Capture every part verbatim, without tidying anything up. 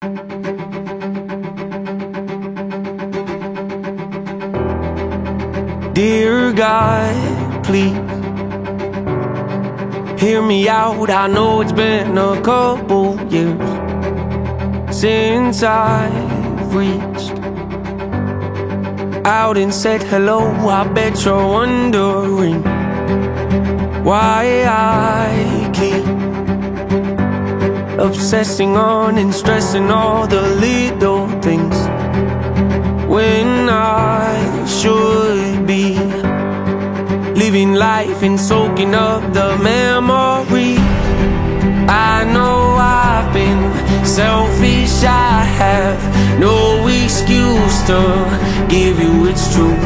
Dear God, please hear me out. I know it's been a couple years since I've reached out and said hello. I bet you're wondering why I keep obsessing on and stressing all the little things when I should be living life and soaking up the memory. I know I've been selfish, I have no excuse to give you it's true.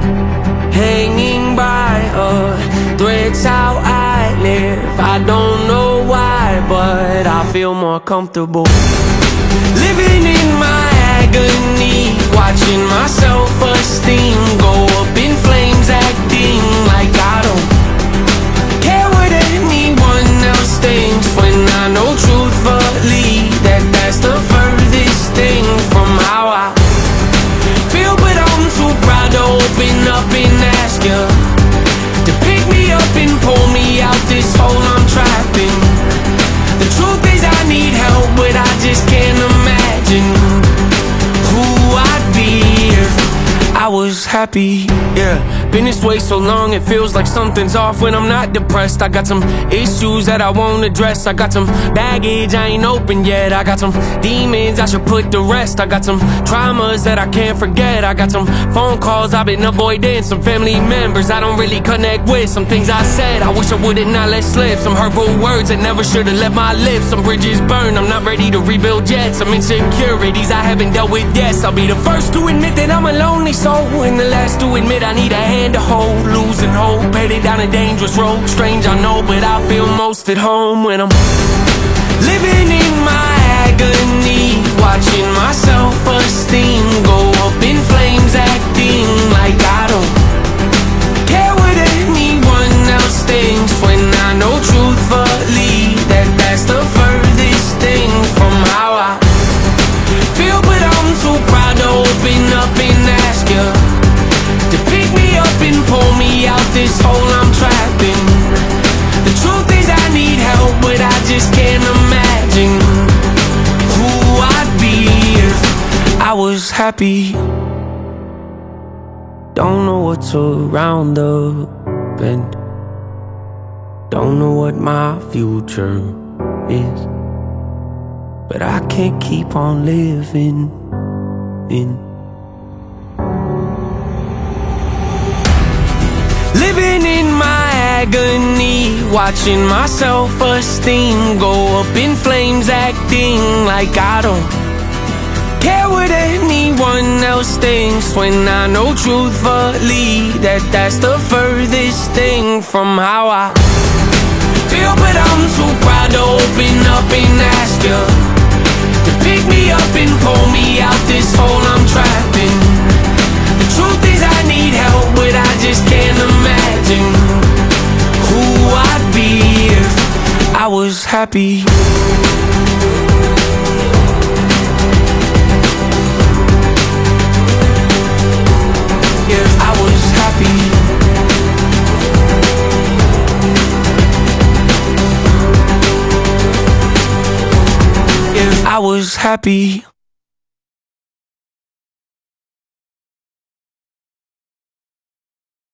Hanging by a thread's how I live. I don't know why, but I feel more comfortable living in my agony, watching my self-esteem go up in flames, acting like I don't care what anyone else thinks, when I know truthfully that that's the furthest thing from how I feel. But I'm too proud to open up and ask you to pick me up and pull me out this hole I'm trapped in. The truth is I need help, but I just can't imagine who I'd be if I was happy. Yeah, been this way so long it feels like something's off when I'm not depressed. I got some issues that I won't address. I got some baggage I ain't opened yet. I got some demons I should put to rest. I got some traumas that I can't forget. I got some phone calls I've been avoiding, some family members I don't really connect with, some things I said I wish I would've not let slip, some hurtful words that never should've left my lips, some bridges burned I'm not ready to rebuild yet, some insecurities I haven't dealt with yet. I'll be the first to admit that I'm a lonely soul, and the last to admit I need a hand to hold. Losing hope, headed down a dangerous road. Strange I know, but I feel most at home when I'm living in my agony, watching my self-esteem go up in flames, acting like I don't care what anyone else thinks, when I know truthfully that that's the furthest thing from how I feel. But I'm too proud to open up and ask you to pick me up and pull me out this hole I'm trapped in. The truth is I need help, but I just can't imagine who I'd be if I was happy. Don't know what's around the bend, don't know what my future is, but I can't keep on living in living in my agony, watching my self-esteem go up in flames, acting like I don't care what anyone else thinks, when I know truthfully that that's the furthest thing from how I feel. But I'm too proud to open up and ask you to pick me up and pull me out this hole I'm trapped in. The truth is I need help, but I just can't imagine who I'd be if I was happy. If I was happy. If I was happy.